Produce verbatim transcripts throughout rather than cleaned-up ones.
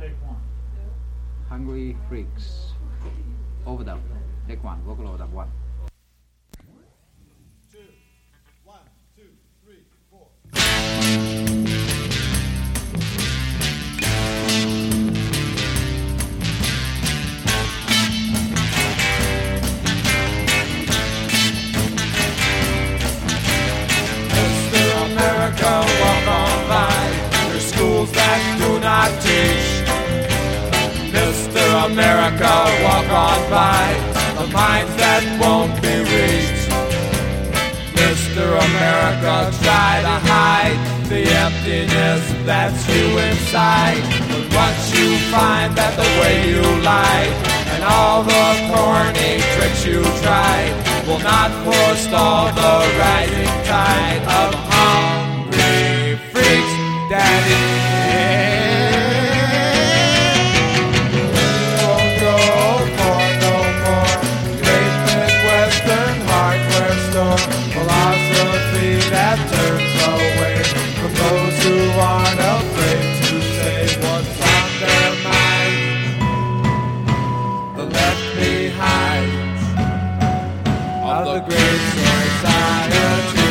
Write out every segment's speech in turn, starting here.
Hungry Freaks. Overdub. Take one. Vocal overdub one. Two. One, two, three, four. Mister America, walk on by. There's schools that do not teach. Mister America, walk on by. The minds that won't be reached. Mister America, try to hide the emptiness that's you inside. But once you find that the way you lied and all the corny tricks you tried will not forestall the rising tide of hungry freaks, Daddy. Won't go for no more great Midwestern hardware store philosophy that turns away from those who aren't afraid to say what's on their mind. The left behind of the great society.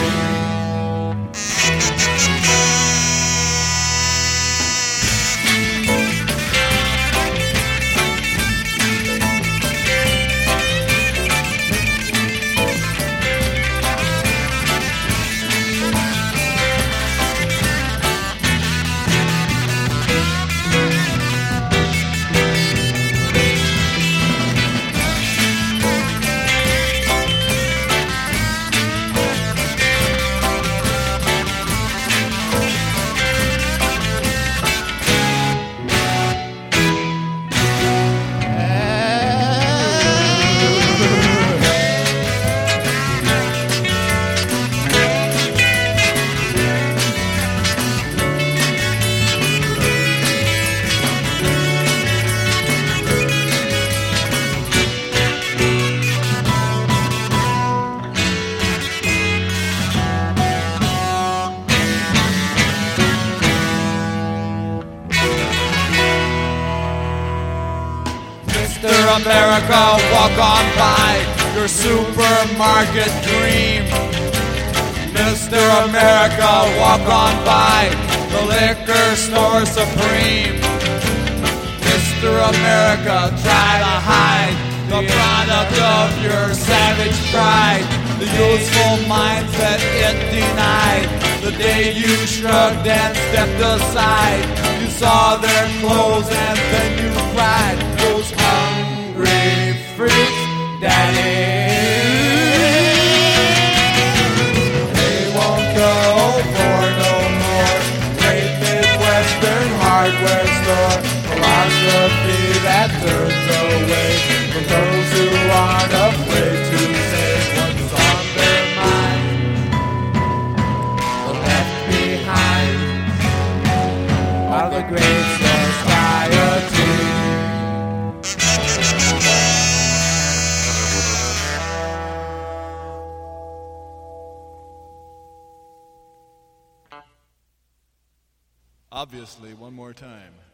Mister America, walk on by your supermarket dream. Mister America, walk on by the liquor store supreme. Mister America, try to hide the product of your savage pride, the useful mindset it denied. The day you shrugged and stepped aside, you saw their clothes and then you cried. Those hungry freaks, Daddy. They won't go for no more great Midwestern hardware store philosophy that turns away from those who aren't afraid to say what's on their mind. The left behind are the great society. Obviously, one more time.